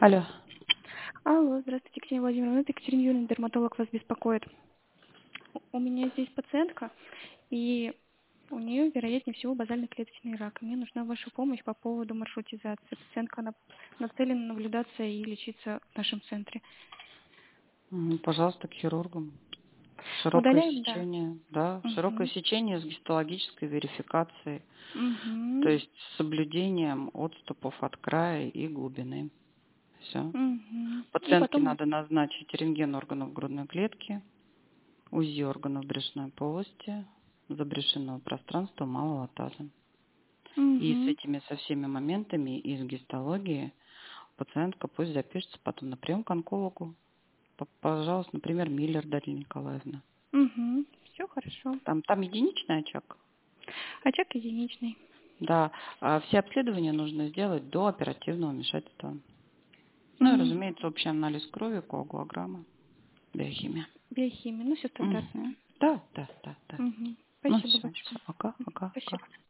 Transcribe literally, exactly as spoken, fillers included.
Алло. Алло, здравствуйте, Ксения Владимировна. Это Екатерина Юрьевна, дерматолог, вас беспокоит. У меня здесь пациентка, и у нее, вероятнее всего, базально-клеточный рак. Мне нужна ваша помощь по поводу маршрутизации. Пациентка она нацелена наблюдаться и лечиться в нашем центре. М, Пожалуйста, к хирургу. Широкое Удаляем, да. сечение, да, широкое Угу. сечение с гистологической верификацией, то Угу. есть с соблюдением отступов от края и глубины. Все. Угу. И Пациентке потом... надо назначить рентген органов грудной клетки, УЗИ органов брюшной полости, забрешенного пространства малого таза. И с Угу. этими, со всеми моментами из гистологии пациентка пусть запишется потом на прием к онкологу. П- Пожалуйста, например, Миллер Дарья Николаевна. Угу. Все хорошо. Там, там единичный очаг. Очаг единичный. Да, а все обследования нужно сделать до оперативного вмешательства. Ну и, Угу. разумеется, общий анализ крови, коагулограмма, биохимия. Биохимия. Ну, все стандартно. Мгм. Да, да, да, да. Угу. Ну Спасибо все, все, большое. пока, пока, пока. Спасибо.